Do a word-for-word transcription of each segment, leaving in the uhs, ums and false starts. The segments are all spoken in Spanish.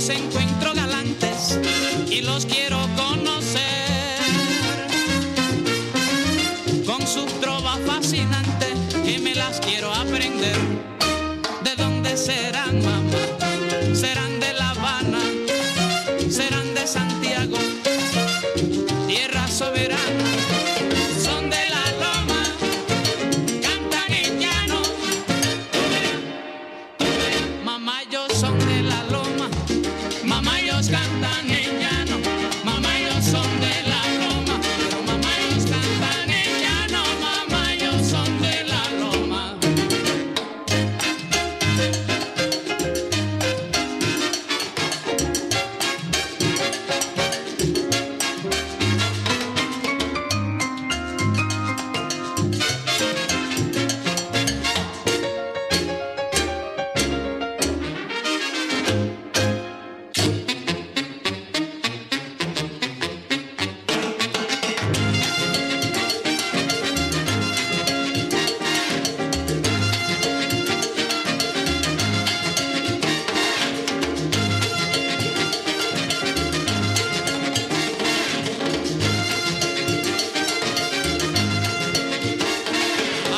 los encuentro galantes y los quiero conocer. Con sus trovas fascinantes que me las quiero aprender. ¿De dónde serán, mamá? Serán de La Habana, serán de Santiago, tierra soberana. Son de la loma, cantan en llano. Tú verás, tú verás. Mamá, ellos son de la loma. Mamá, ellos cantan en llano. Mamá, ellos son de la loma. Pero mamá, ellos cantan en llano. Mamá, ellos son de la loma.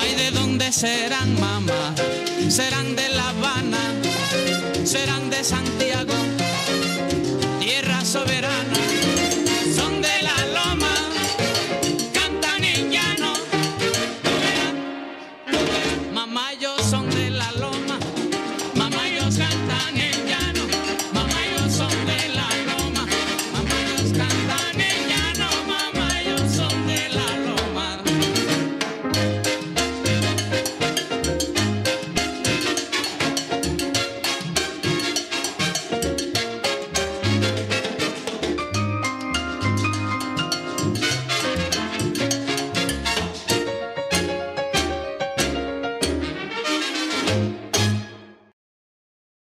Serán, mamá, serán de La Habana, serán de Santiago.